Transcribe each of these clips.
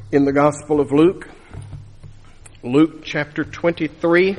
in the Gospel of Luke, Luke chapter 23.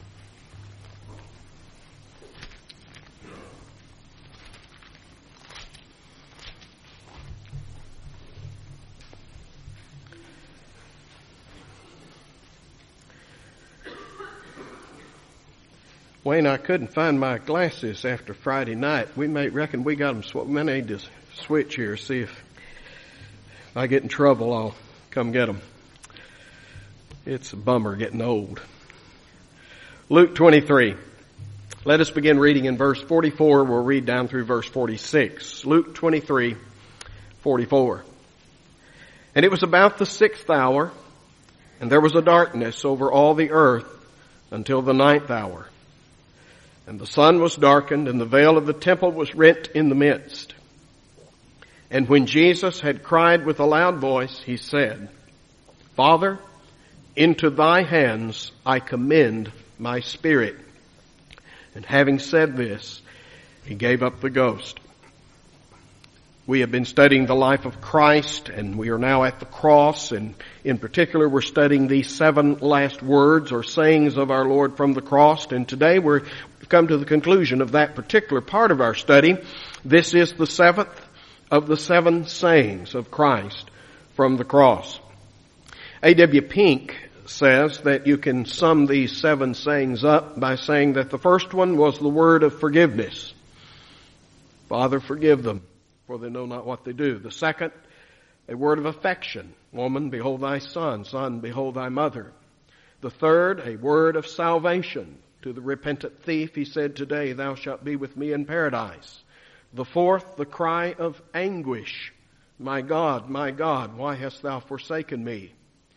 Wayne, I couldn't find my glasses after Friday night. We may reckon we got them. We need to switch here, see if I get in trouble, I'll come get them. It's a bummer getting old. Luke 23. Let us begin reading in verse 44. We'll read down through verse 46. Luke 23, 44. And it was about the 6th hour, and there was a darkness over all the earth until the 9th hour. And the sun was darkened, and the veil of the temple was rent in the midst. And when Jesus had cried with a loud voice, he said, Father, into thy hands I commend my spirit. And having said this, he gave up the ghost. We have been studying the life of Christ, and we are now at the cross, and in particular we're studying these 7 last words or sayings of our Lord from the cross, and today we've come to the conclusion of that particular part of our study. This is the 7th of the 7 sayings of Christ from the cross. A.W. Pink says that you can sum these 7 sayings up by saying that the first one was the word of forgiveness. Father, forgive them, for they know not what they do. The second, a word of affection. Woman, behold thy son. Son, behold thy mother. The third, a word of salvation. To the repentant thief, he said, Today thou shalt be with me in paradise. The fourth, the cry of anguish. My God, why hast thou forsaken me?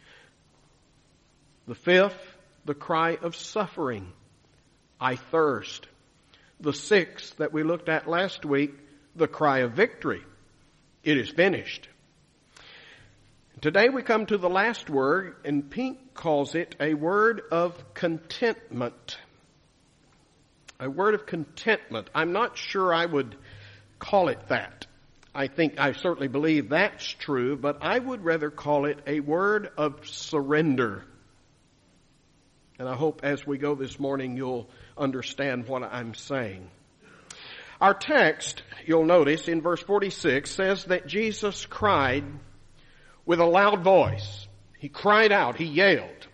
The fifth, the cry of suffering. I thirst. The sixth that we looked at last week, the cry of victory. It is finished. Today we come to the last word, and Pink calls it a word of contentment. A word of contentment. I'm not sure I would call it that. I certainly believe that's true, but I would rather call it a word of surrender. And I hope as we go this morning you'll understand what I'm saying. Our text, you'll notice in verse 46, says that Jesus cried with a loud voice. He cried out, he yelled.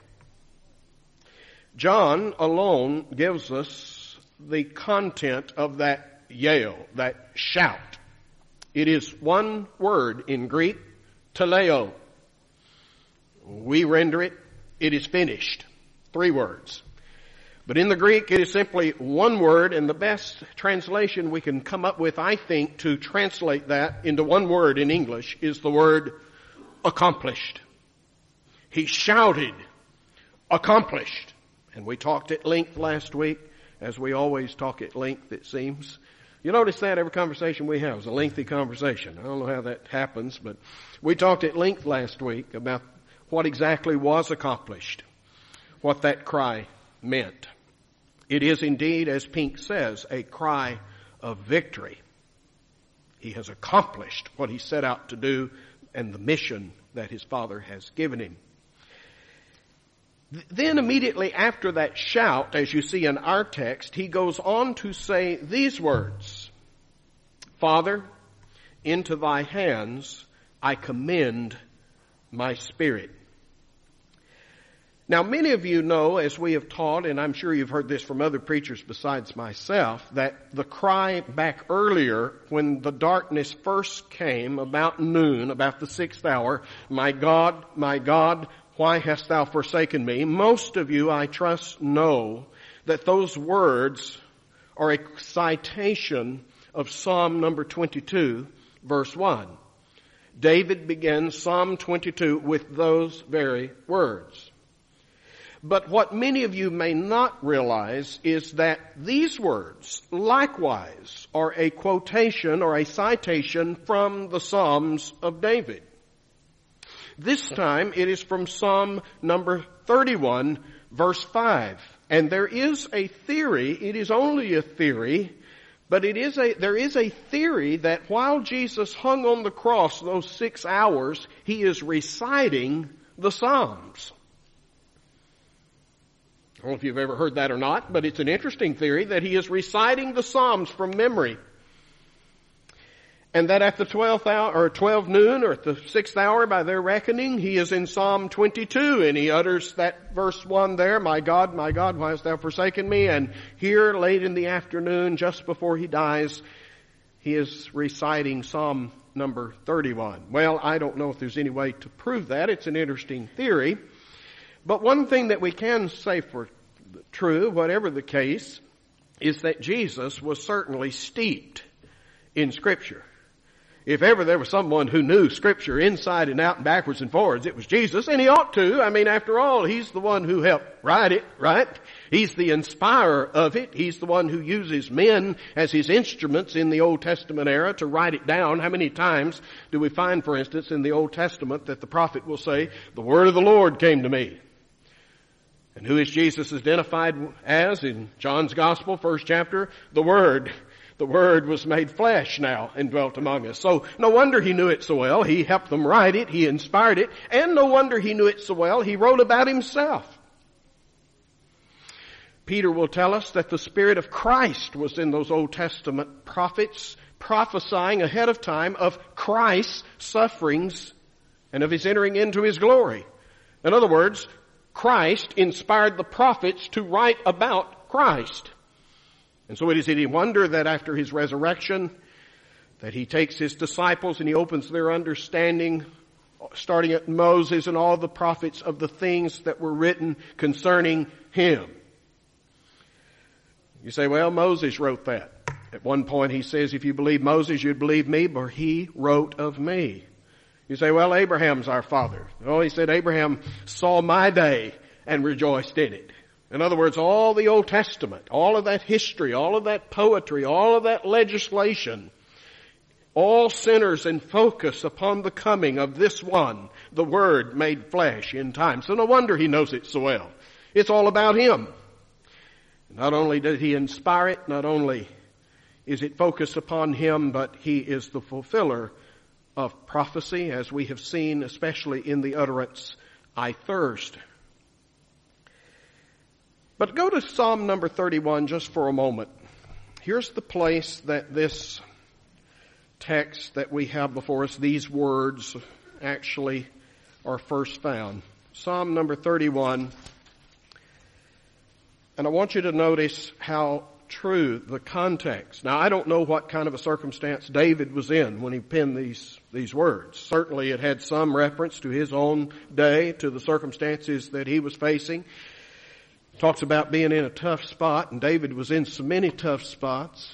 John alone gives us the content of that yell, that shout. It is one word in Greek, teleo. We render it, it is finished. 3 words. But in the Greek, it is simply one word, and the best translation we can come up with, I think, to translate that into one word in English is the word accomplished. He shouted, accomplished. And we talked at length last week, as we always talk at length, it seems. You notice that every conversation we have is a lengthy conversation. I don't know how that happens, but we talked at length last week about what exactly was accomplished, what that cry meant. It is indeed, as Pink says, a cry of victory. He has accomplished what he set out to do and the mission that his Father has given him. Then immediately after that shout, as you see in our text, he goes on to say these words, Father, into thy hands I commend my spirit. Now, many of you know, as we have taught, and I'm sure you've heard this from other preachers besides myself, that the cry back earlier when the darkness first came about noon, about the 6th hour, my God, why hast thou forsaken me? Most of you, I trust, know that those words are a citation of Psalm number 22, verse 1. David begins Psalm 22 with those very words. But what many of you may not realize is that these words likewise are a quotation or a citation from the Psalms of David. This time it is from Psalm number 31, verse 5. And there is a theory, it is only a theory, But there is a theory that while Jesus hung on the cross those 6 hours, he is reciting the Psalms. I don't know if you've ever heard that or not, but it's an interesting theory that he is reciting the Psalms from memory. And that at the 12th hour, or 12 noon, or at the 6th hour by their reckoning, he is in Psalm 22, and he utters that verse 1 there, my God, why hast thou forsaken me? And here, late in the afternoon, just before he dies, he is reciting Psalm number 31. Well, I don't know if there's any way to prove that. It's an interesting theory. But one thing that we can say for true, whatever the case, is that Jesus was certainly steeped in Scripture. If ever there was someone who knew Scripture inside and out and backwards and forwards, it was Jesus, and he ought to. I mean, after all, he's the one who helped write it, right? He's the inspirer of it. He's the one who uses men as his instruments in the Old Testament era to write it down. How many times do we find, for instance, in the Old Testament that the prophet will say, the word of the Lord came to me? And who is Jesus identified as in John's Gospel, 1st chapter? The Word. The Word was made flesh now and dwelt among us. So no wonder he knew it so well. He helped them write it. He inspired it. And no wonder he knew it so well. He wrote about himself. Peter will tell us that the Spirit of Christ was in those Old Testament prophets, prophesying ahead of time of Christ's sufferings and of his entering into his glory. In other words, Christ inspired the prophets to write about Christ. And so it is any wonder that after his resurrection, that he takes his disciples and he opens their understanding, starting at Moses and all the prophets, of the things that were written concerning him. You say, well, Moses wrote that. At one point he says, if you believe Moses, you'd believe me, for he wrote of me. You say, well, Abraham's our father. Oh, he said, Abraham saw my day and rejoiced in it. In other words, all the Old Testament, all of that history, all of that poetry, all of that legislation, all centers and focus upon the coming of this one, the Word made flesh in time. So no wonder he knows it so well. It's all about him. Not only did he inspire it, not only is it focused upon him, but he is the fulfiller of prophecy, as we have seen, especially in the utterance, I thirst. But go to Psalm number 31 just for a moment. Here's the place that this text that we have before us, these words, actually are first found. Psalm number 31. And I want you to notice how true the context. Now, I don't know what kind of a circumstance David was in when he penned these words. Certainly it had some reference to his own day, to the circumstances that he was facing. Talks about being in a tough spot, and David was in so many tough spots.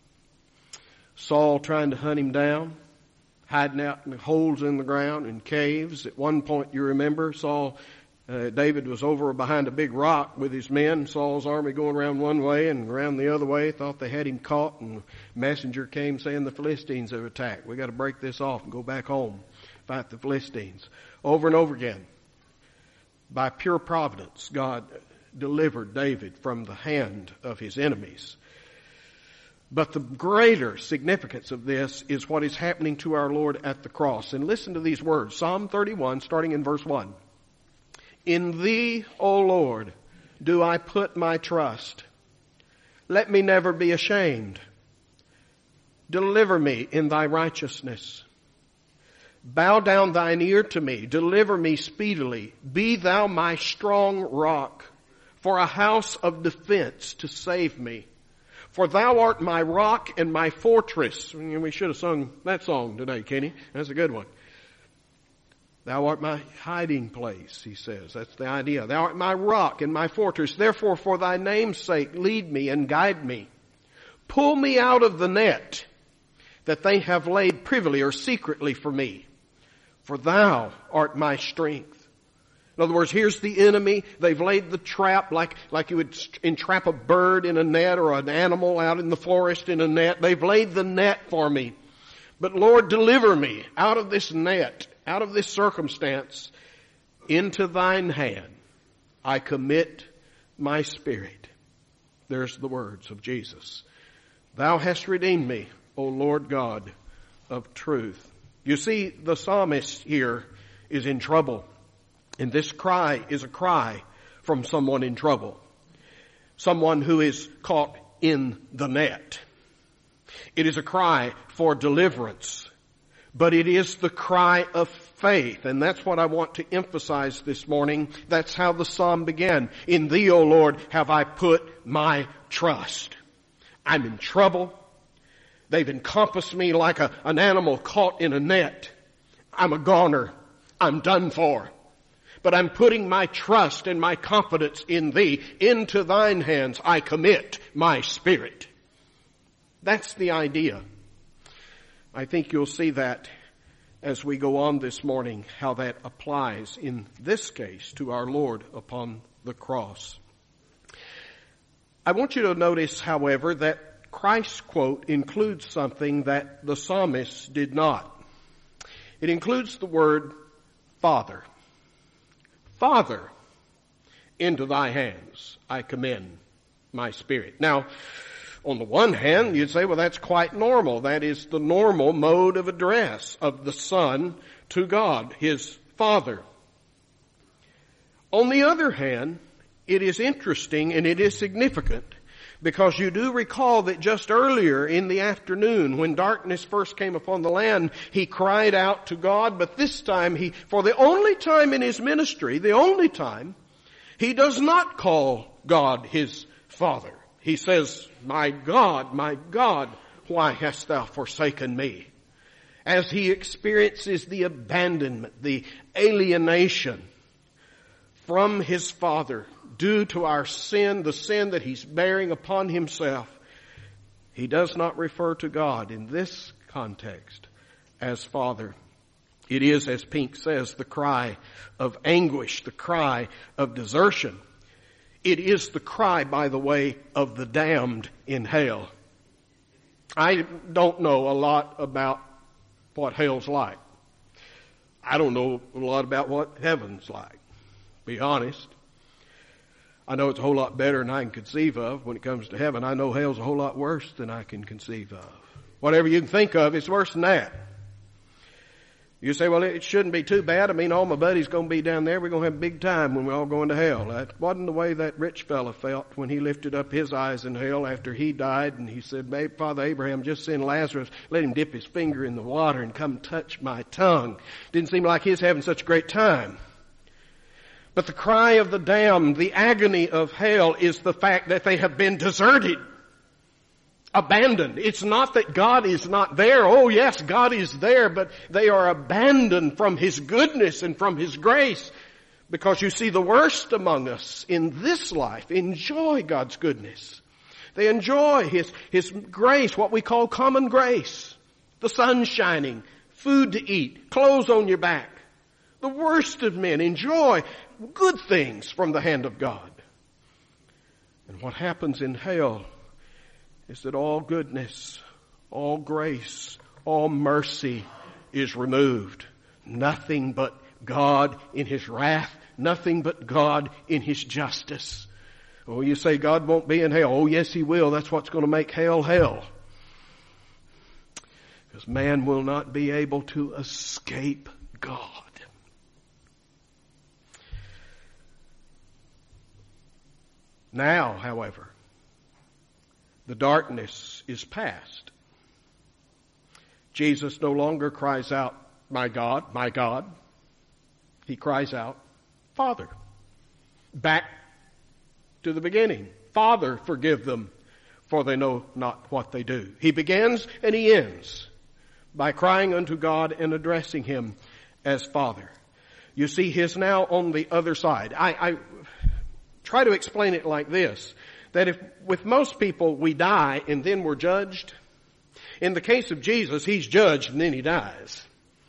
Saul trying to hunt him down, hiding out in holes in the ground, in caves. At one point, you remember, David was over behind a big rock with his men. Saul's army going around one way and around the other way. Thought they had him caught, and a messenger came saying the Philistines have attacked. We got to break this off and go back home, fight the Philistines. Over and over again, by pure providence, God delivered David from the hand of his enemies. But the greater significance of this is what is happening to our Lord at the cross. And listen to these words. Psalm 31, starting in verse 1. In thee, O Lord, do I put my trust. Let me never be ashamed. Deliver me in thy righteousness. Bow down thine ear to me. Deliver me speedily. Be thou my strong rock, for a house of defense to save me. For thou art my rock and my fortress. We should have sung that song today, Kenny. That's a good one. Thou art my hiding place, he says. That's the idea. Thou art my rock and my fortress. Therefore, for thy name's sake, lead me and guide me. Pull me out of the net that they have laid privily or secretly for me. For thou art my strength. In other words, here's the enemy. They've laid the trap like you would entrap a bird in a net or an animal out in the forest in a net. They've laid the net for me. But Lord, deliver me out of this net, out of this circumstance, into thine hand. I commit my spirit. There's the words of Jesus. Thou hast redeemed me, O Lord God of truth. You see, the psalmist here is in trouble. And this cry is a cry from someone in trouble. Someone who is caught in the net. It is a cry for deliverance. But it is the cry of faith. And that's what I want to emphasize this morning. That's how the psalm began. In thee, O Lord, have I put my trust. I'm in trouble. They've encompassed me like an animal caught in a net. I'm a goner. I'm done for. But I'm putting my trust and my confidence in thee. Into thine hands I commit my spirit. That's the idea. I think you'll see that as we go on this morning, how that applies in this case to our Lord upon the cross. I want you to notice, however, that Christ's quote includes something that the psalmist did not. It includes the word Father. Father, into thy hands I commend my spirit. Now, on the one hand, you'd say, well, that's quite normal. That is the normal mode of address of the Son to God, his Father. On the other hand, it is interesting and it is significant because you do recall that just earlier in the afternoon when darkness first came upon the land, he cried out to God, but this time for the only time in his ministry, the only time, he does not call God his Father. He says, my God, why hast thou forsaken me? As he experiences the abandonment, the alienation from his Father due to our sin, the sin that he's bearing upon himself, he does not refer to God in this context as Father. It is, as Pink says, the cry of anguish, the cry of desertion. It is the cry, by the way, of the damned in hell. I don't know a lot about what hell's like. I don't know a lot about what heaven's like, be honest. I know it's a whole lot better than I can conceive of when it comes to heaven. I know hell's a whole lot worse than I can conceive of. Whatever you can think of, it's worse than that. You say, well, it shouldn't be too bad. I mean, all my buddies going to be down there. We're going to have a big time when we're all going to hell. That wasn't the way that rich fella felt when he lifted up his eyes in hell after he died. And he said, Father Abraham, just send Lazarus, let him dip his finger in the water and come touch my tongue. Didn't seem like he's having such a great time. But the cry of the damned, the agony of hell, is the fact that they have been deserted. Abandoned. It's not that God is not there. Oh yes, God is there, but they are abandoned from his goodness and from his grace. Because you see, the worst among us in this life enjoy God's goodness. They enjoy his grace, what we call common grace. The sun shining, food to eat, clothes on your back. The worst of men enjoy good things from the hand of God. And what happens in hell is that all goodness, all grace, all mercy is removed. Nothing but God in his wrath, nothing but God in his justice. Oh, you say God won't be in hell. Oh, yes, he will. That's what's going to make hell hell. Because man will not be able to escape God. Now, however, the darkness is past. Jesus no longer cries out, my God, my God. He cries out, Father. Back to the beginning. Father, forgive them, for they know not what they do. He begins and he ends by crying unto God and addressing him as Father. You see, he is now on the other side. I try to explain it like this. That if with most people we die and then we're judged, in the case of Jesus, he's judged and then he dies.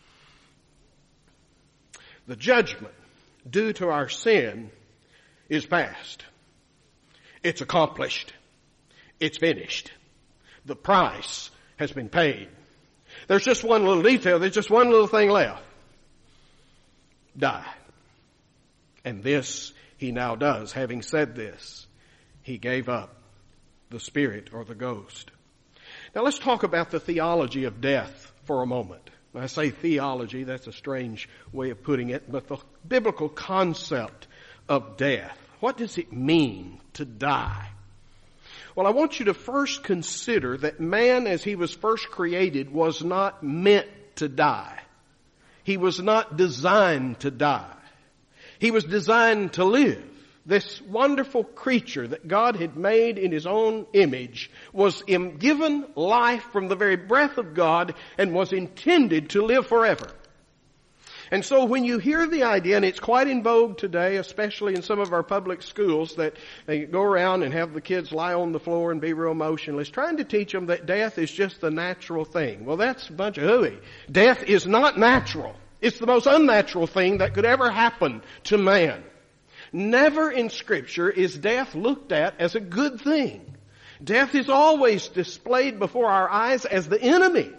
The judgment due to our sin is past. It's accomplished. It's finished. The price has been paid. There's just one little detail. There's just one little thing left. Die. And this he now does. Having said this, he gave up the spirit or the ghost. Now let's talk about the theology of death for a moment. When I say theology, that's a strange way of putting it, but the biblical concept of death. What does it mean to die? Well, I want you to first consider that man, as he was first created, was not meant to die. He was not designed to die. He was designed to live. This wonderful creature that God had made in His own image was given life from the very breath of God and was intended to live forever. And so when you hear the idea, and it's quite in vogue today, especially in some of our public schools, that they go around and have the kids lie on the floor and be real motionless, trying to teach them that death is just the natural thing. Well, that's a bunch of hooey. Death is not natural. It's the most unnatural thing that could ever happen to man. Never in Scripture is death looked at as a good thing. Death is always displayed before our eyes as the enemy.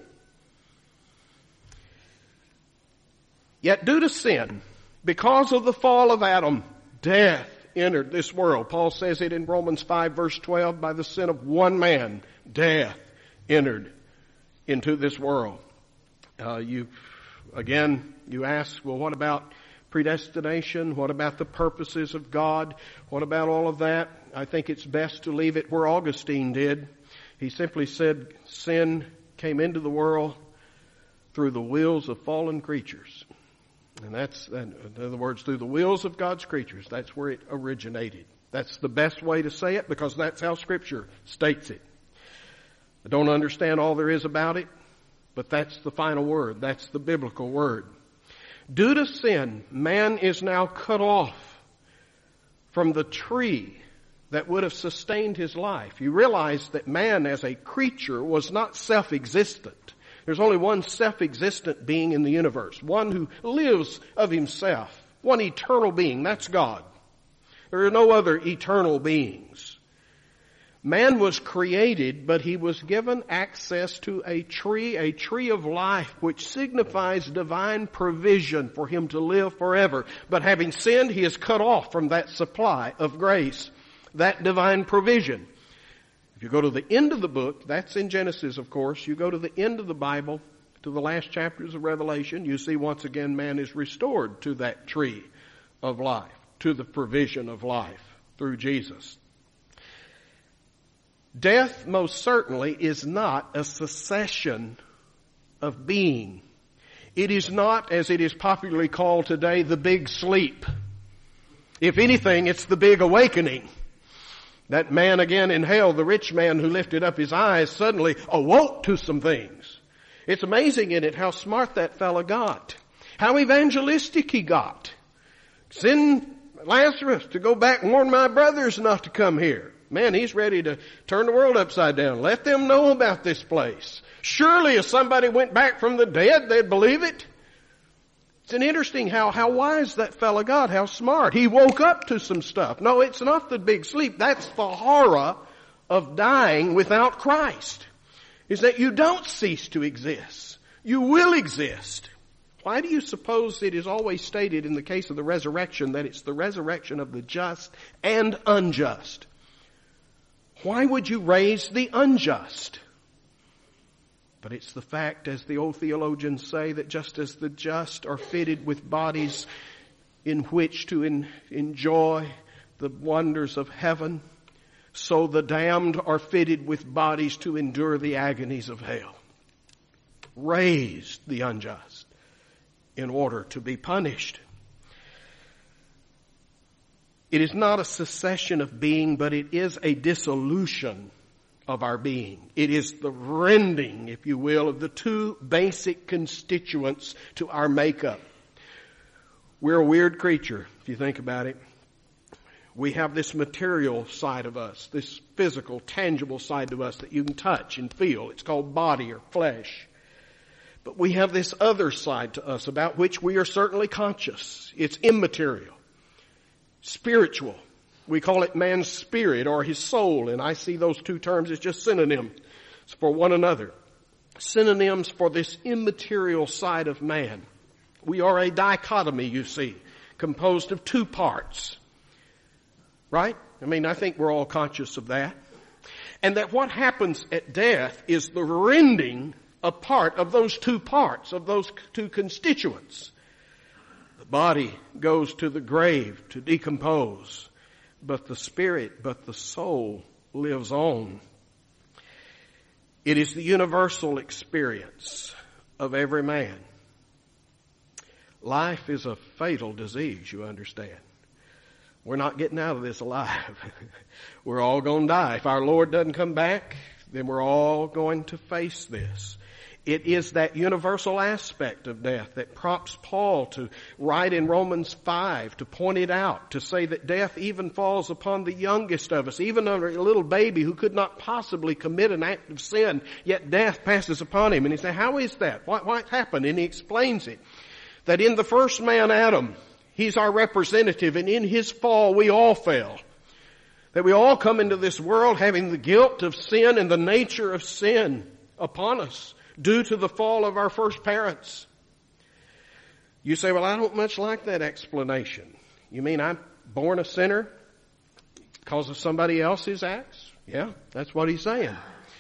Yet due to sin, because of the fall of Adam, death entered this world. Paul says it in Romans 5 verse 12, by the sin of one man, death entered into this world. You ask, well, what about predestination? What about the purposes of God? What about all of that? I think it's best to leave it where Augustine did. He simply said, sin came into the world through the wills of fallen creatures. And that's, in other words, through the wills of God's creatures. That's where it originated. That's the best way to say it, because that's how Scripture states it. I don't understand all there is about it, but that's the final word. That's the biblical word. Due to sin, man is now cut off from the tree that would have sustained his life. You realize that man as a creature was not self-existent. There's only one self-existent being in the universe, one who lives of himself, one eternal being, that's God. There are no other eternal beings. Man was created, but he was given access to a tree of life, which signifies divine provision for him to live forever. But having sinned, he is cut off from that supply of grace, that divine provision. If you go to the end of the book, that's in Genesis, of course, you go to the end of the Bible, to the last chapters of Revelation, you see once again man is restored to that tree of life, to the provision of life through Jesus. Death most certainly is not a cessation of being. It is not, as it is popularly called today, the big sleep. If anything, it's the big awakening. That man again in hell, the rich man who lifted up his eyes, suddenly awoke to some things. It's amazing, isn't it, how smart that fella got. How evangelistic he got. Send Lazarus to go back and warn my brothers not to come here. Man, he's ready to turn the world upside down. Let them know about this place. Surely if somebody went back from the dead, they'd believe it. It's an interesting how wise that fella got, how smart. He woke up to some stuff. No, it's not the big sleep. That's the horror of dying without Christ. Is that you don't cease to exist. You will exist. Why do you suppose it is always stated in the case of the resurrection that it's the resurrection of the just and unjust? Why would you raise the unjust? But it's the fact, as the old theologians say, that just as the just are fitted with bodies in which to enjoy the wonders of heaven, so the damned are fitted with bodies to endure the agonies of hell. Raised the unjust in order to be punished. It is not a cessation of being, but it is a dissolution of our being. It is the rending, if you will, of the two basic constituents to our makeup. We're a weird creature, if you think about it. We have this material side of us, this physical, tangible side of us that you can touch and feel. It's called body or flesh. But we have this other side to us about which we are certainly conscious. It's immaterial, spiritual. We call it man's spirit or his soul, and I see those two terms as just synonyms for one another. Synonyms for this immaterial side of man. We are a dichotomy, you see, composed of two parts. Right? I mean, I think we're all conscious of that. And that what happens at death is the rending apart of those two parts, of those two constituents. The body goes to the grave to decompose, but the spirit, but the soul lives on. It is the universal experience of every man. Life is a fatal disease, you understand. We're not getting out of this alive. We're all going to die. If our Lord doesn't come back, then we're all going to face this. It is that universal aspect of death that prompts Paul to write in Romans 5 to point it out, to say that death even falls upon the youngest of us, even under a little baby who could not possibly commit an act of sin, yet death passes upon him. And he says, how is that? What happened? And he explains it. That in the first man, Adam, he's our representative, and in his fall we all fell. That we all come into this world having the guilt of sin and the nature of sin upon us, due to the fall of our first parents. You say, well, I don't much like that explanation. You mean I'm born a sinner because of somebody else's acts? Yeah, that's what he's saying.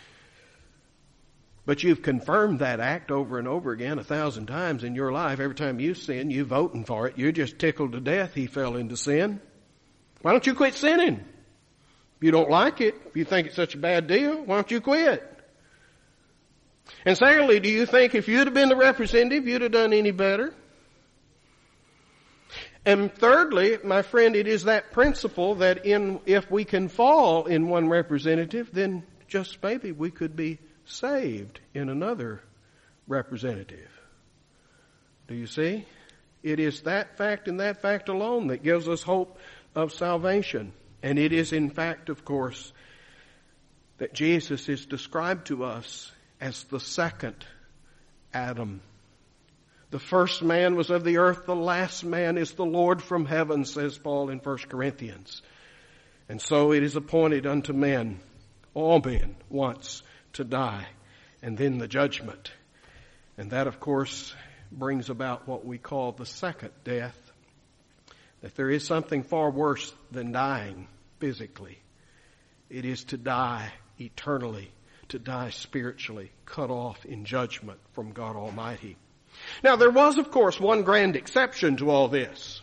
But you've confirmed that act over and over again 1,000 times in your life. Every time you sin, you're voting for it. You're just tickled to death he fell into sin. Why don't you quit sinning? If you don't like it, if you think it's such a bad deal, why don't you quit? And secondly, do you think if you'd have been the representative, you'd have done any better? And thirdly, my friend, it is that principle that if we can fall in one representative, then just maybe we could be saved in another representative. Do you see? It is that fact and that fact alone that gives us hope of salvation. And it is in fact, of course, that Jesus is described to us as the second Adam. The first man was of the earth, the last man is the Lord from heaven, says Paul in 1 Corinthians. And so it is appointed unto men, all men, once to die, and then the judgment. And that, of course, brings about what we call the second death. That there is something far worse than dying physically. It is to die eternally, to die spiritually, cut off in judgment from God Almighty. Now, there was, of course, one grand exception to all this.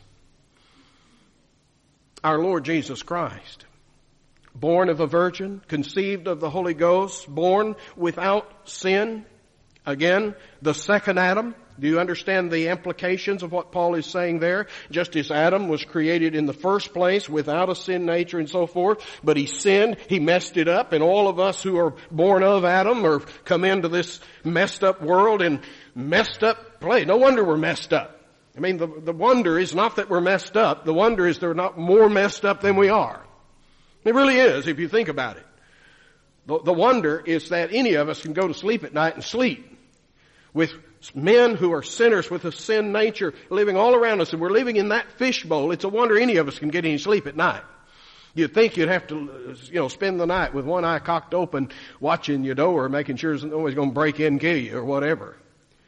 Our Lord Jesus Christ, born of a virgin, conceived of the Holy Ghost, born without sin. Again, the second Adam. Do you understand the implications of what Paul is saying there? Just as Adam was created in the first place without a sin nature and so forth, but he sinned, he messed it up, and all of us who are born of Adam or come into this messed up world in messed up place. No wonder we're messed up. I mean, the wonder is not that we're messed up. The wonder is they're not more messed up than we are. It really is, if you think about it. The wonder is that any of us can go to sleep at night and sleep with men who are sinners with a sin nature living all around us, and we're living in that fishbowl. It's a wonder any of us can get any sleep at night. You'd think you'd have to, spend the night with one eye cocked open, watching your door, making sure nobody's going to break in and kill you or whatever.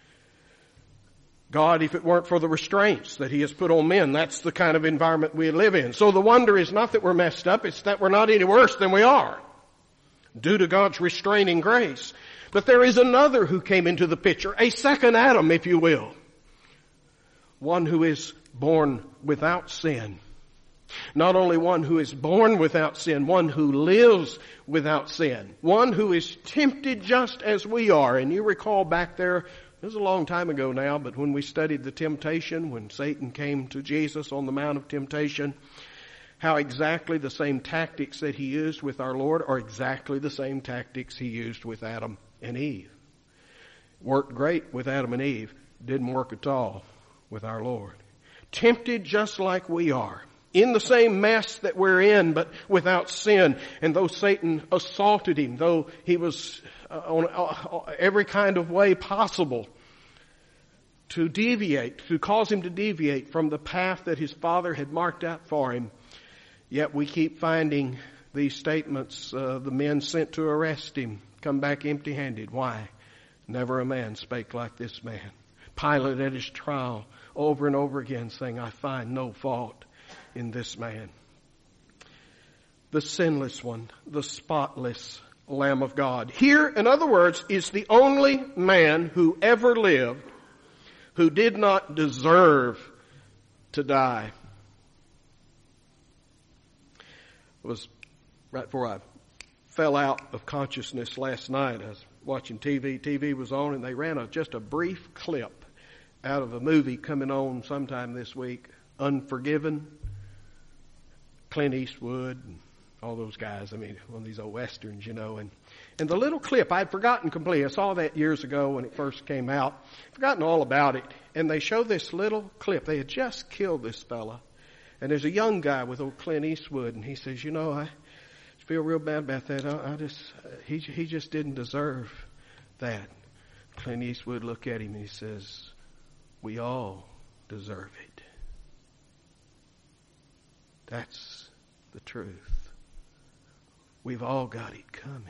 God, if it weren't for the restraints that He has put on men, that's the kind of environment we live in. So the wonder is not that we're messed up, it's that we're not any worse than we are, due to God's restraining grace. But there is another who came into the picture, a second Adam, if you will. One who is born without sin. Not only one who is born without sin, one who lives without sin. One who is tempted just as we are. And you recall back there, it was a long time ago now, but when we studied the temptation, when Satan came to Jesus on the Mount of Temptation, how exactly the same tactics that he used with our Lord are exactly the same tactics he used with Adam and Eve. Worked great with Adam and Eve, didn't work at all with our Lord. Tempted just like we are, in the same mess that we're in, but without sin. And though Satan assaulted him, though he was on every kind of way possible to deviate, to cause him to deviate from the path that his Father had marked out for him, yet we keep finding these statements, the men sent to arrest him come back empty-handed. Why? Never a man spake like this man. Pilate at his trial over and over again saying, I find no fault in this man. The sinless one, the spotless Lamb of God. Here, in other words, is the only man who ever lived who did not deserve to die. It was right before I fell out of consciousness last night. I was watching TV. TV was on, and they ran just a brief clip out of a movie coming on sometime this week, Unforgiven. Clint Eastwood and all those guys. I mean, one of these old westerns, you know. And the little clip, I'd forgotten completely. I saw that years ago when it first came out. Forgotten all about it. And they show this little clip. They had just killed this fella. And there's a young guy with old Clint Eastwood, and he says, you know, I feel real bad about that. He just didn't deserve that. Clint Eastwood looked at him and he says, we all deserve it. That's the truth. We've all got it coming.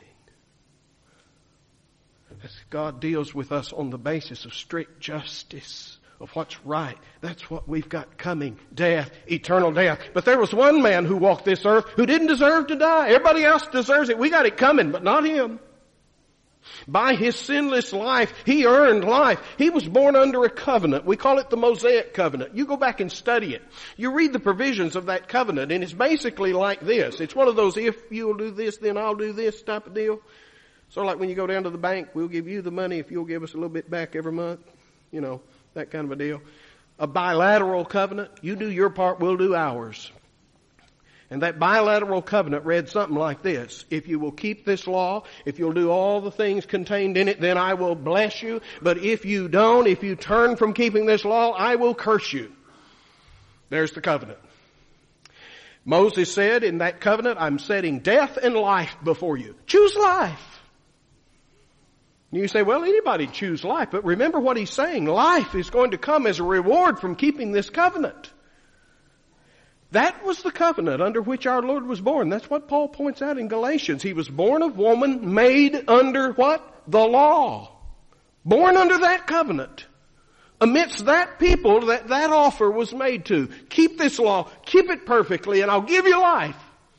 As God deals with us on the basis of strict justice, of what's right. That's what we've got coming. Death, eternal death. But there was one man who walked this earth who didn't deserve to die. Everybody else deserves it. We got it coming, but not him. By his sinless life, he earned life. He was born under a covenant. We call it the Mosaic covenant. You go back and study it. You read the provisions of that covenant, and it's basically like this. It's one of those, if you'll do this, then I'll do this type of deal. Sort of like when you go down to the bank, we'll give you the money if you'll give us a little bit back every month. You know, that kind of a deal. A bilateral covenant. You do your part, we'll do ours. And that bilateral covenant read something like this. If you will keep this law, if you'll do all the things contained in it, then I will bless you. But if you don't, if you turn from keeping this law, I will curse you. There's the covenant. Moses said in that covenant, I'm setting death and life before you. Choose life. You say, well, anybody choose life. But remember what he's saying. Life is going to come as a reward from keeping this covenant. That was the covenant under which our Lord was born. That's what Paul points out in Galatians. He was born of woman, made under what? The law. Born under that covenant. Amidst that people that offer was made to. Keep this law. Keep it perfectly and I'll give you life.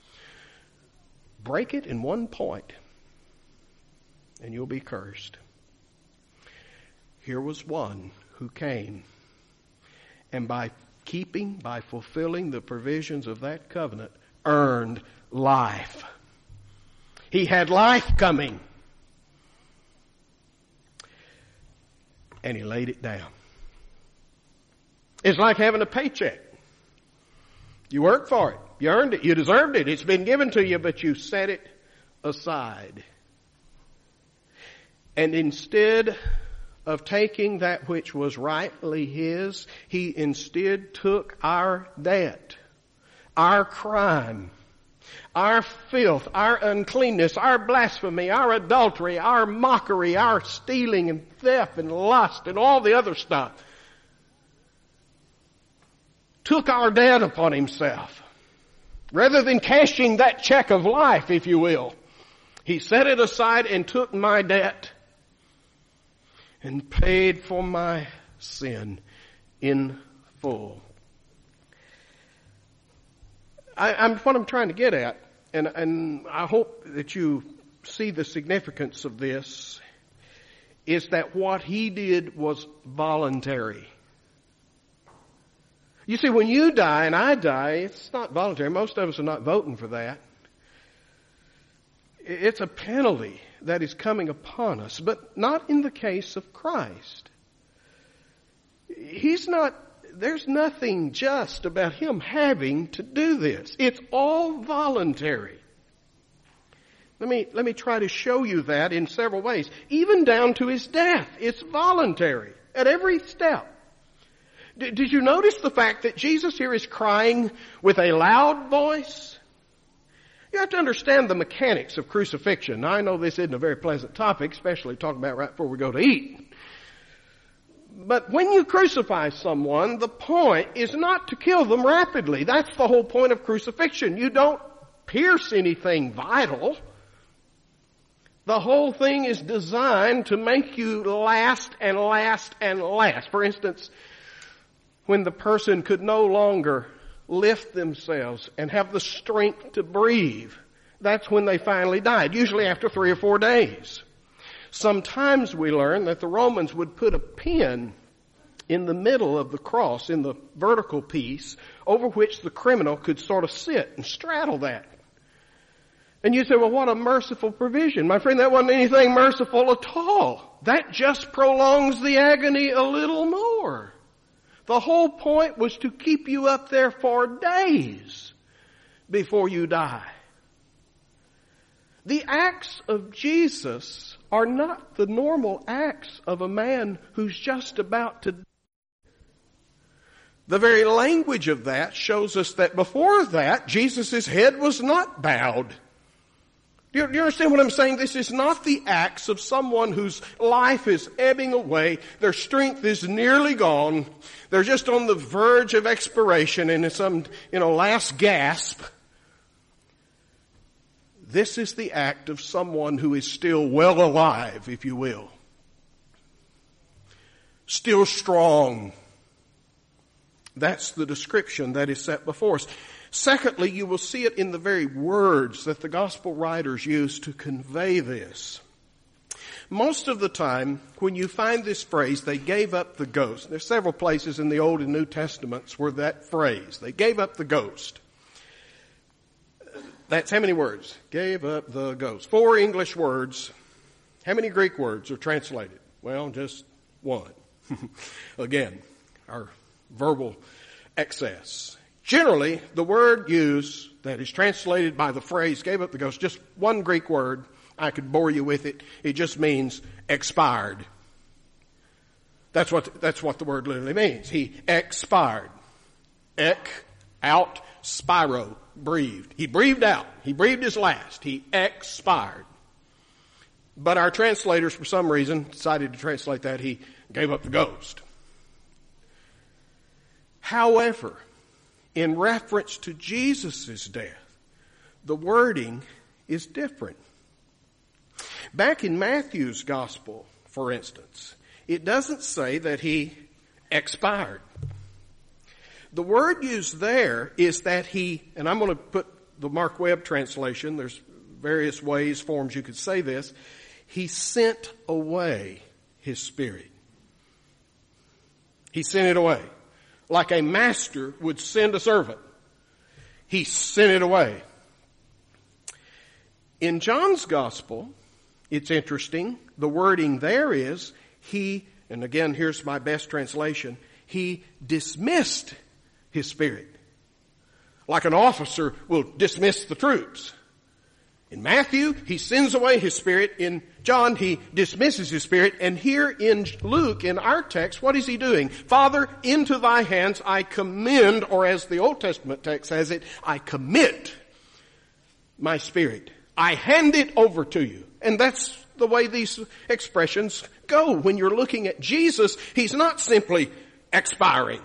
Break it in one point and you'll be cursed. Here was one who came, and by fulfilling the provisions of that covenant, earned life. He had life coming. And he laid it down. It's like having a paycheck. You worked for it. You earned it. You deserved it. It's been given to you, but you set it aside. And instead of taking that which was rightly his, he instead took our debt, our crime, our filth, our uncleanness, our blasphemy, our adultery, our mockery, our stealing and theft and lust and all the other stuff. Took our debt upon himself. Rather than cashing that check of life, if you will, he set it aside and took my debt and paid for my sin in full. What I'm trying to get at, and I hope that you see the significance of this, is that what he did was voluntary. You see, when you die and I die, it's not voluntary. Most of us are not voting for that. It's a penalty that is coming upon us, but not in the case of Christ. There's nothing just about him having to do this. It's all voluntary. Let me try to show you that in several ways. Even down to his death, it's voluntary at every step. Did you notice the fact that Jesus here is crying with a loud voice? You have to understand the mechanics of crucifixion. Now, I know this isn't a very pleasant topic, especially talking about right before we go to eat. But when you crucify someone, the point is not to kill them rapidly. That's the whole point of crucifixion. You don't pierce anything vital. The whole thing is designed to make you last and last and last. For instance, when the person could no longer lift themselves and have the strength to breathe, that's when they finally died, usually after 3 or 4 days. Sometimes we learn that the Romans would put a pin in the middle of the cross, in the vertical piece, over which the criminal could sort of sit and straddle that. And you say, well, what a merciful provision. My friend, that wasn't anything merciful at all. That just prolongs the agony a little more. The whole point was to keep you up there for days before you die. The acts of Jesus are not the normal acts of a man who's just about to die. The very language of that shows us that before that, Jesus' head was not bowed. Do you understand what I'm saying? This is not the acts of someone whose life is ebbing away. Their strength is nearly gone. They're just on the verge of expiration and some, last gasp. This is the act of someone who is still well alive, if you will. Still strong. That's the description that is set before us. Secondly, you will see it in the very words that the gospel writers use to convey this. Most of the time, when you find this phrase, they gave up the ghost. There's several places in the Old and New Testaments where that phrase, they gave up the ghost. That's how many words? Gave up the ghost. 4 English words. How many Greek words are translated? Well, just 1. Again, our verbal excess. Generally, the word used that is translated by the phrase gave up the ghost, just 1 Greek word. I could bore you with it. It just means expired. That's what the word literally means. He expired. Out, spiro, breathed. He breathed out. He breathed his last. He expired. But our translators, for some reason, decided to translate that he gave up the ghost. However, in reference to Jesus' death, the wording is different. Back in Matthew's gospel, for instance, it doesn't say that he expired. The word used there is that he, and I'm going to put the Mark Webb translation, there's various forms you could say this, he sent away his spirit. He sent it away. Like a master would send a servant. He sent it away. In John's gospel, it's interesting. The wording there is he, and again, here's my best translation, he dismissed his spirit. Like an officer will dismiss the troops. In Matthew, he sends away his spirit. In John, he dismisses his spirit. And here in Luke, in our text, what is he doing? Father, into thy hands I commend, or as the Old Testament text has it, I commit my spirit. I hand it over to you. And that's the way these expressions go. When you're looking at Jesus, he's not simply expiring.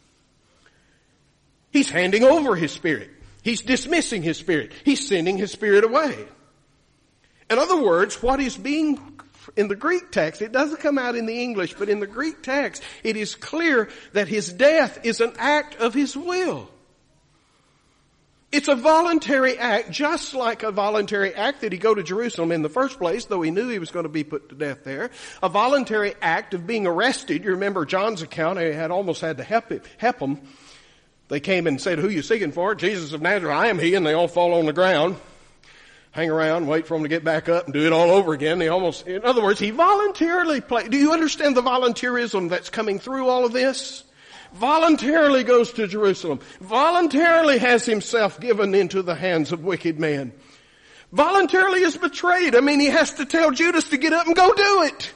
He's handing over his spirit. He's dismissing his spirit. He's sending his spirit away. In other words, what is being, in the Greek text, it doesn't come out in the English, but in the Greek text, it is clear that his death is an act of his will. It's a voluntary act, just like a voluntary act that he go to Jerusalem in the first place, though he knew he was going to be put to death there. A voluntary act of being arrested. You remember John's account, he had almost had to help him. They came and said, who are you seeking for? Jesus of Nazareth, I am he. And they all fall on the ground, hang around, wait for him to get back up and do it all over again. In other words, he voluntarily played. Do you understand the volunteerism that's coming through all of this? Voluntarily goes to Jerusalem. Voluntarily has himself given into the hands of wicked men. Voluntarily is betrayed. He has to tell Judas to get up and go do it.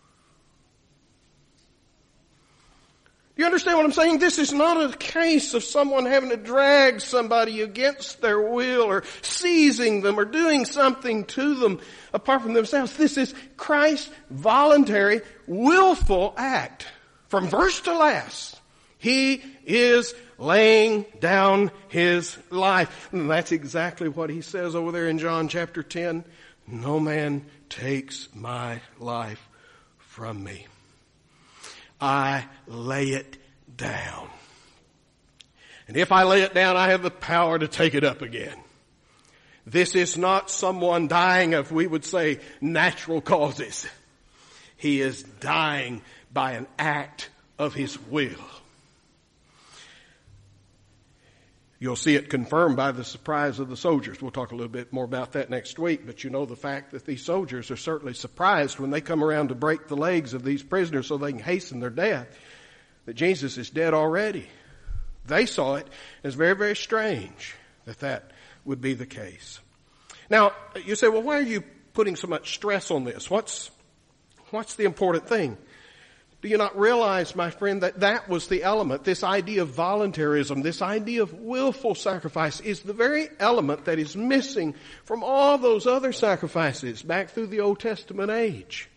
Do you understand what I'm saying? This is not a case of someone having to drag somebody against their will or seizing them or doing something to them apart from themselves. This is Christ's voluntary, willful act. From verse to last, he is laying down his life. And that's exactly what he says over there in John chapter 10. No man takes my life from me. I lay it down. And if I lay it down, I have the power to take it up again. This is not someone dying of, we would say, natural causes. He is dying by an act of his will. You'll see it confirmed by the surprise of the soldiers. We'll talk a little bit more about that next week, but you know the fact that these soldiers are certainly surprised when they come around to break the legs of these prisoners so they can hasten their death, that Jesus is dead already. They saw it as very, very strange that would be the case. Now, you say, well, why are you putting so much stress on this? What's the important thing? Do you not realize, my friend, that was the element, this idea of voluntarism, this idea of willful sacrifice is the very element that is missing from all those other sacrifices back through the Old Testament age.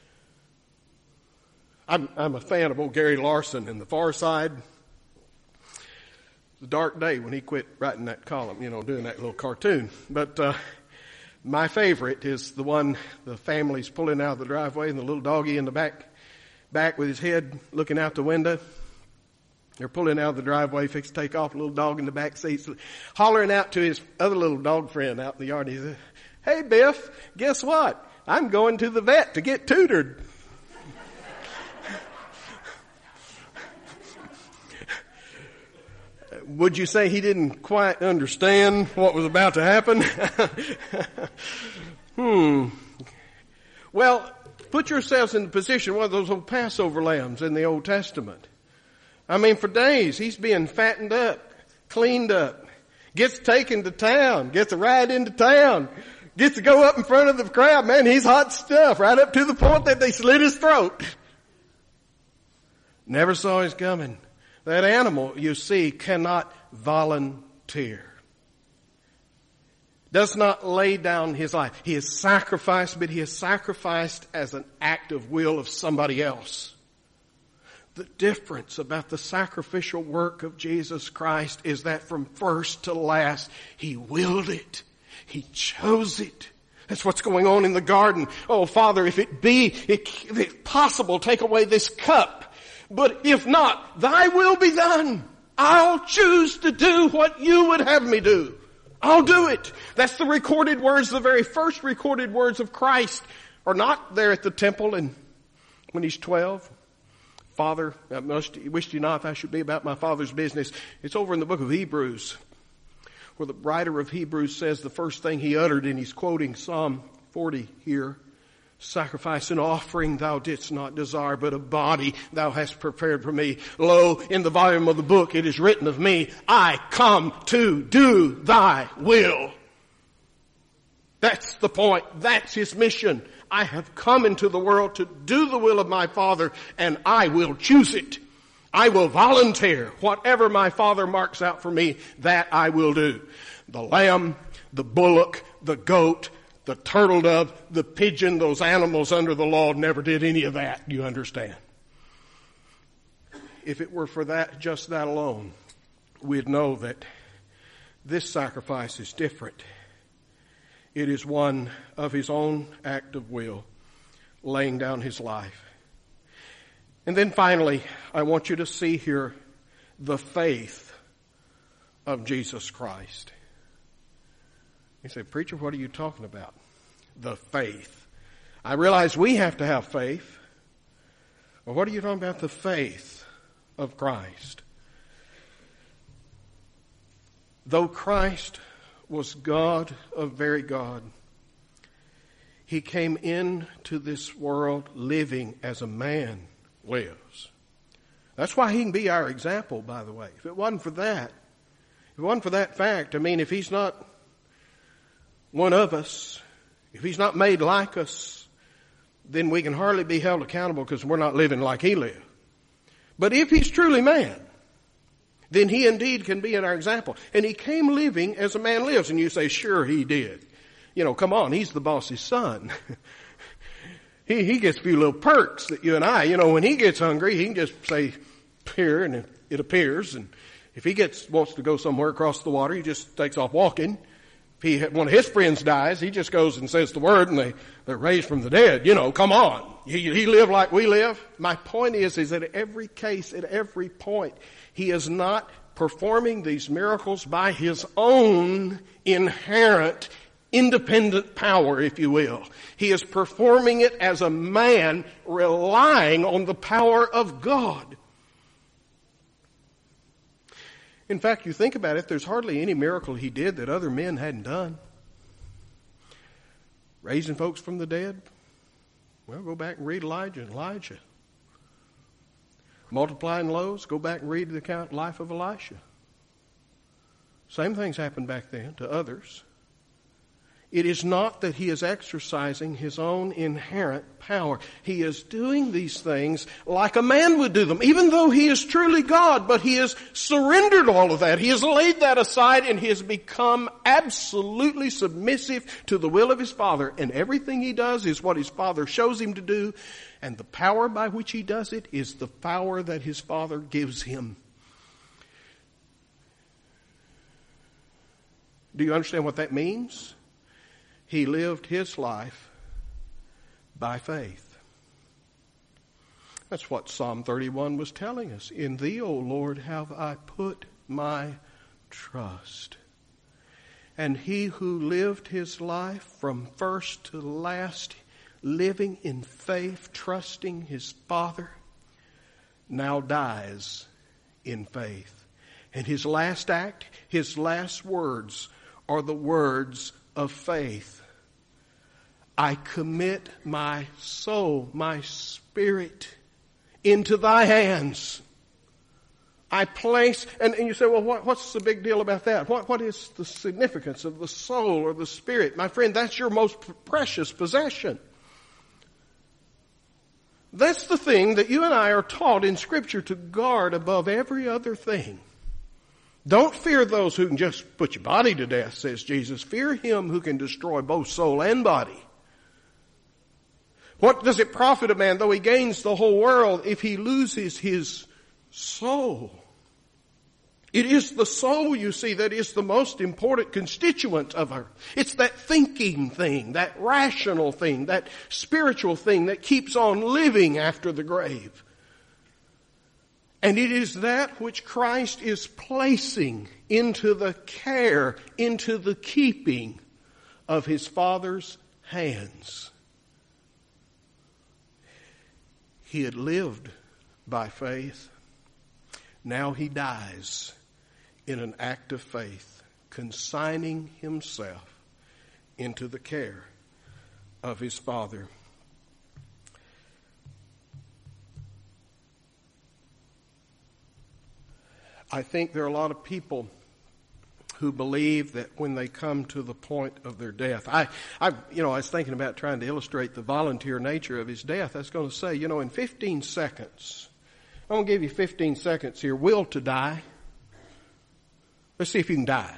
I'm a fan of old Gary Larson in The Far Side. It's a dark day when he quit writing that column, doing that little cartoon. But my favorite is the one the family's pulling out of the driveway and the little doggy in the back with his head looking out the window. They're pulling out of the driveway, fix to take off, a little dog in the back seat, hollering out to his other little dog friend out in the yard. He says, "Hey Biff, guess what? I'm going to the vet to get tutored." Would you say he didn't quite understand what was about to happen? Well, put yourselves in the position of one of those old Passover lambs in the Old Testament. I mean, for days he's being fattened up, cleaned up, gets taken to town, gets a ride into town, gets to go up in front of the crowd. Man, he's hot stuff, right up to the point that they slit his throat. Never saw his coming. That animal, you see, cannot volunteer. Does not lay down his life. He is sacrificed, but he is sacrificed as an act of will of somebody else. The difference about the sacrificial work of Jesus Christ is that from first to last, he willed it. He chose it. That's what's going on in the garden. Oh, Father, if it's possible, take away this cup. But if not, thy will be done. I'll choose to do what you would have me do. I'll do it. That's the recorded words, the very first recorded words of Christ are not there at the temple and when he's 12. Father, I wished you not if I should be about my Father's business. It's over in the book of Hebrews, where the writer of Hebrews says the first thing he uttered, and he's quoting Psalm 40 here. Sacrifice and offering thou didst not desire, but a body thou hast prepared for me. Lo, in the volume of the book it is written of me, I come to do thy will. That's the point. That's his mission. I have come into the world to do the will of my Father, and I will choose it. I will volunteer. Whatever my Father marks out for me, that I will do. The lamb, the bullock, the goat, the turtle dove, the pigeon, those animals under the law never did any of that, you understand. If it were for that, just that alone, we'd know that this sacrifice is different. It is one of his own act of will, laying down his life. And then finally, I want you to see here the faith of Jesus Christ. You say, "Preacher, what are you talking about?" The faith. I realize we have to have faith. But what are you talking about? The faith of Christ. Though Christ was God of very God, he came into this world living as a man lives. That's why he can be our example, by the way. If it wasn't for that fact, if he's not one of us, if he's not made like us, then we can hardly be held accountable because we're not living like he lived. But if he's truly man, then he indeed can be in our example. And he came living as a man lives. And you say, sure he did. Come on, he's the boss's son. He gets a few little perks that you and I, when he gets hungry, he can just say, appear, and it appears. And if he wants to go somewhere across the water, he just takes off walking. If one of his friends dies, he just goes and says the word and they're raised from the dead. Come on. He lived like we live. My point is that at every case, at every point, he is not performing these miracles by his own inherent independent power, if you will. He is performing it as a man relying on the power of God. In fact, you think about it, there's hardly any miracle he did that other men hadn't done. Raising folks from the dead. Well, go back and read Elijah and Elijah. Multiplying loaves, go back and read the life of Elisha. Same things happened back then to others. It is not that he is exercising his own inherent power. He is doing these things like a man would do them, even though he is truly God, but he has surrendered all of that. He has laid that aside and he has become absolutely submissive to the will of his Father. And everything he does is what his Father shows him to do. And the power by which he does it is the power that his Father gives him. Do you understand what that means? He lived his life by faith. That's what Psalm 31 was telling us. In thee, O Lord, have I put my trust. And he who lived his life from first to last, living in faith, trusting his Father, now dies in faith. And his last act, his last words are the words of faith. I commit my soul, my spirit into thy hands. I place, and you say, well, what's the big deal about that? What is the significance of the soul or the spirit? My friend, that's your most precious possession. That's the thing that you and I are taught in Scripture to guard above every other thing. Don't fear those who can just put your body to death, says Jesus. Fear him who can destroy both soul and body. What does it profit a man though he gains the whole world if he loses his soul? It is the soul, you see, that is the most important constituent of her. It's that thinking thing, that rational thing, that spiritual thing that keeps on living after the grave. And it is that which Christ is placing into the care, into the keeping of his Father's hands. He had lived by faith. Now he dies in an act of faith, consigning himself into the care of his Father. I think there are a lot of people who believe that when they come to the point of their death, I was thinking about trying to illustrate the volunteer nature of his death. I was going to say, in 15 seconds, I'm going to give you 15 seconds here. Will to die. Let's see if you can die.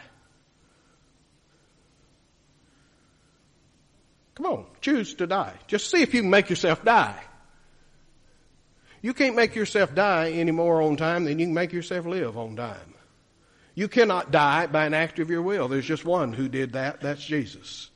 Come on, choose to die. Just see if you can make yourself die. You can't make yourself die any more on time than you can make yourself live on time. You cannot die by an act of your will. There's just one who did that. That's Jesus.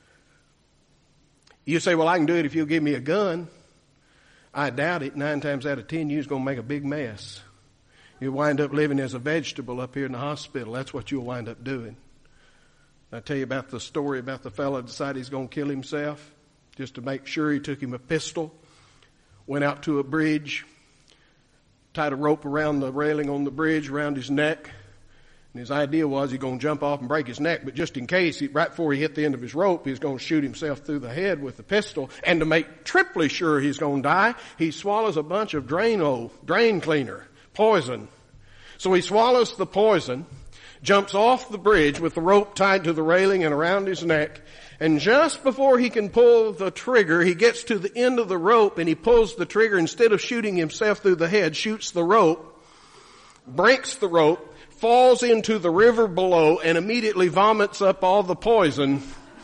You say, well, I can do it if you'll give me a gun. I doubt it. 9 times out of 10, you're going to make a big mess. You'll wind up living as a vegetable up here in the hospital. That's what you'll wind up doing. I tell you about the story about the fellow who decided he's going to kill himself. Just to make sure, he took him a pistol, went out to a bridge, tied a rope around the railing on the bridge around his neck. And his idea was he's going to jump off and break his neck, but just in case, right before he hit the end of his rope, he's going to shoot himself through the head with the pistol. And to make triply sure he's going to die, he swallows a bunch of drain cleaner, poison. So he swallows the poison, jumps off the bridge with the rope tied to the railing and around his neck, and just before he can pull the trigger, he gets to the end of the rope and he pulls the trigger. Instead of shooting himself through the head, shoots the rope, breaks the rope, falls into the river below, and immediately vomits up all the poison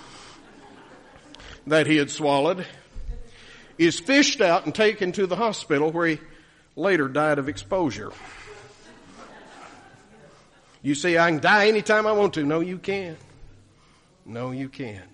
that he had swallowed, is fished out and taken to the hospital where he later died of exposure. You say, I can die anytime I want to. No, you can't. No, you can't.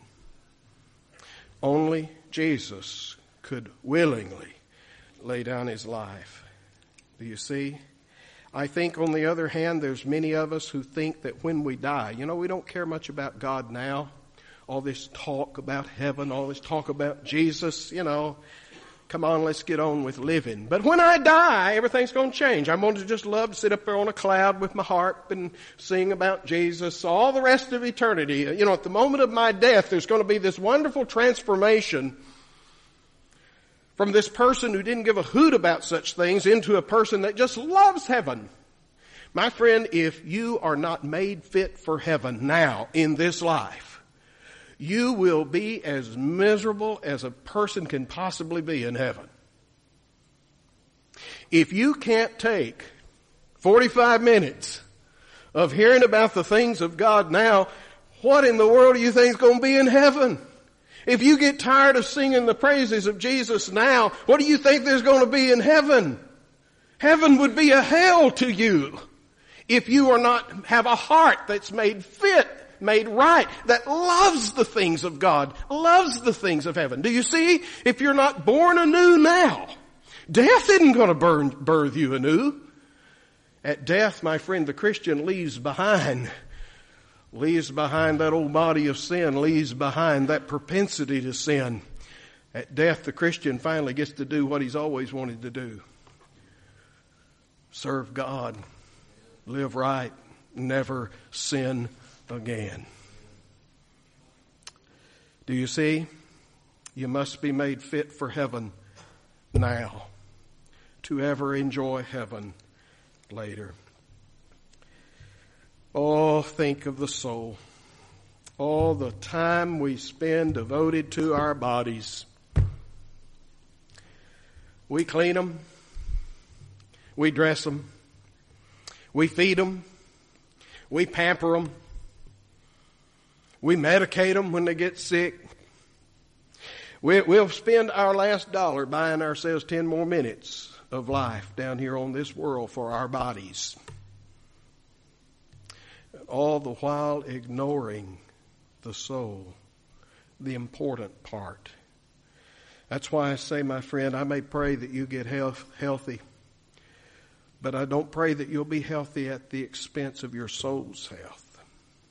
Only Jesus could willingly lay down his life. Do you see? I think, on the other hand, there's many of us who think that when we die, we don't care much about God now. all this talk about heaven, all this talk about Jesus, come on, let's get on with living. But when I die, everything's going to change. I'm going to just love to sit up there on a cloud with my harp and sing about Jesus all the rest of eternity. At the moment of my death, there's going to be this wonderful transformation from this person who didn't give a hoot about such things into a person that just loves heaven. My friend, if you are not made fit for heaven now in this life, you will be as miserable as a person can possibly be in heaven. If you can't take 45 minutes of hearing about the things of God now, what in the world do you think is going to be in heaven? If you get tired of singing the praises of Jesus now, what do you think there's going to be in heaven? Heaven would be a hell to you if you are not have a heart that's made fit, made right, that loves the things of God, loves the things of heaven. Do you see? If you're not born anew now, death isn't going to birth you anew. At death, my friend, the Christian leaves behind that old body of sin, leaves behind that propensity to sin. At death, the Christian finally gets to do what he's always wanted to do. Serve God, live right, never sin again. Do you see? You must be made fit for heaven now to ever enjoy heaven later. Oh, think of the soul. All the time we spend devoted to our bodies. We clean them. We dress them. We feed them. We pamper them. We medicate them when they get sick. We'll spend our last dollar buying ourselves 10 more minutes of life down here on this world for our bodies. All the while ignoring the soul, the important part. That's why I say, my friend, I may pray that you get healthy, but I don't pray that you'll be healthy at the expense of your soul's health.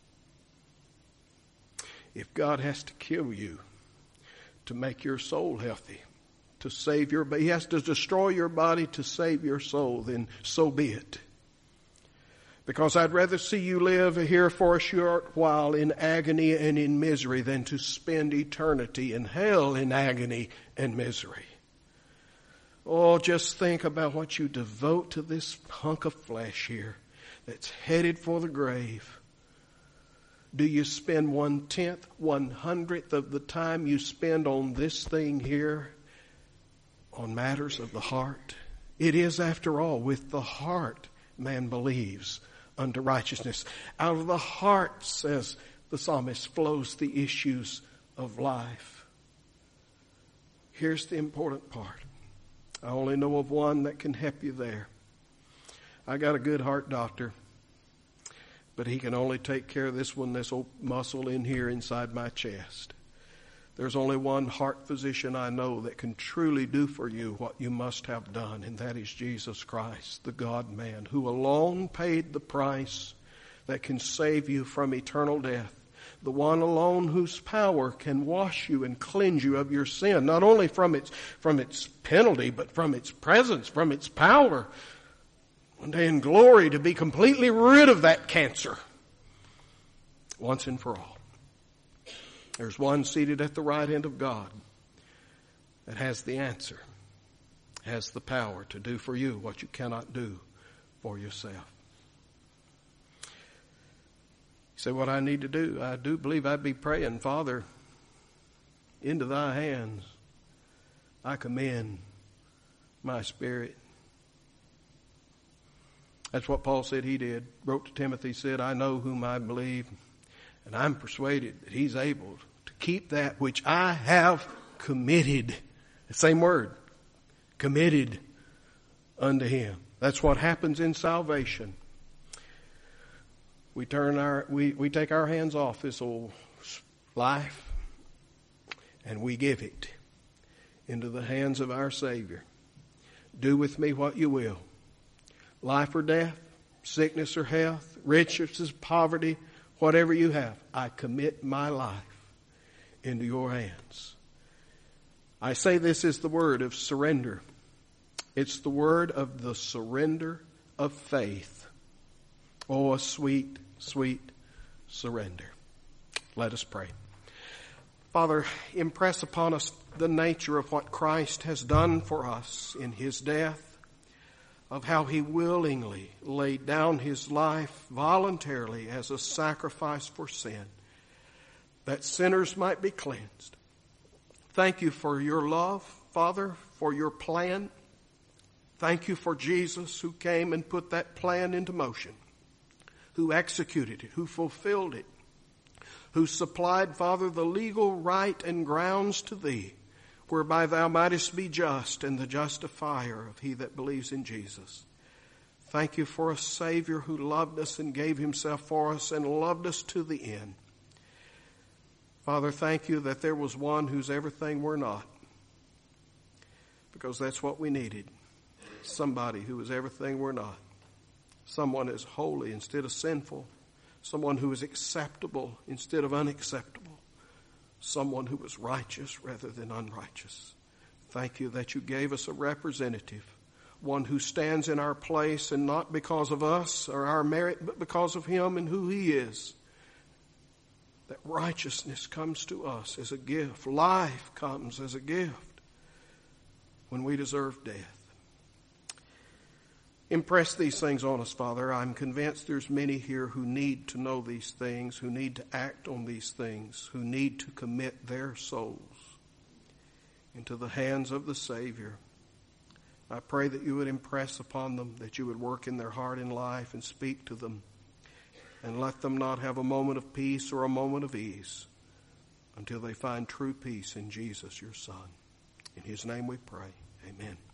If God has to kill you to make your soul healthy, to save your body, He has to destroy your body to save your soul, then so be it. Because I'd rather see you live here for a short while in agony and in misery than to spend eternity in hell in agony and misery. Oh, just think about what you devote to this hunk of flesh here that's headed for the grave. Do you spend 1/10, 1/100th of the time you spend on this thing here on matters of the heart? It is, after all, with the heart man believes unto righteousness. Out of the heart, says the psalmist, flows the issues of life. Here's the important part. I only know of one that can help you there. I got a good heart doctor, but he can only take care of this old muscle in here inside my chest. There's only one heart physician I know that can truly do for you what you must have done, and that is Jesus Christ, the God-man, who alone paid the price that can save you from eternal death. The one alone whose power can wash you and cleanse you of your sin, not only from its penalty, but from its presence, from its power. One day in glory to be completely rid of that cancer once and for all. There's one seated at the right hand of God that has the answer, has the power to do for you what you cannot do for yourself. You say, what I need to do? I do believe I'd be praying, Father, into thy hands I commend my spirit. That's what Paul said he did. Wrote to Timothy, said, I know whom I believe, and I'm persuaded that he's able to keep that which I have committed. The same word, committed unto him. That's what happens in salvation. We take our hands off this old life and we give it into the hands of our Savior. Do with me what you will. Life or death, sickness or health, riches or poverty, whatever you have, I commit my life into your hands. I say this is the word of surrender. It's the word of the surrender of faith. Oh, a sweet, sweet surrender. Let us pray. Father, impress upon us the nature of what Christ has done for us in his death, of how he willingly laid down his life voluntarily as a sacrifice for sin, that sinners might be cleansed. Thank you for your love, Father, for your plan. Thank you for Jesus who came and put that plan into motion, who executed it, who fulfilled it, who supplied, Father, the legal right and grounds to thee, whereby thou mightest be just and the justifier of he that believes in Jesus. Thank you for a Savior who loved us and gave himself for us and loved us to the end. Father, thank you that there was one who's everything we're not, because that's what we needed. Somebody who is everything we're not. Someone is holy instead of sinful. Someone who is acceptable instead of unacceptable. Someone who is righteous rather than unrighteous. Thank you that you gave us a representative, one who stands in our place, and not because of us or our merit, but because of him and who he is. That righteousness comes to us as a gift. Life comes as a gift when we deserve death. Impress these things on us, Father. I'm convinced there's many here who need to know these things, who need to act on these things, who need to commit their souls into the hands of the Savior. I pray that you would impress upon them, that you would work in their heart and life and speak to them, and let them not have a moment of peace or a moment of ease until they find true peace in Jesus, your Son. In his name we pray. Amen.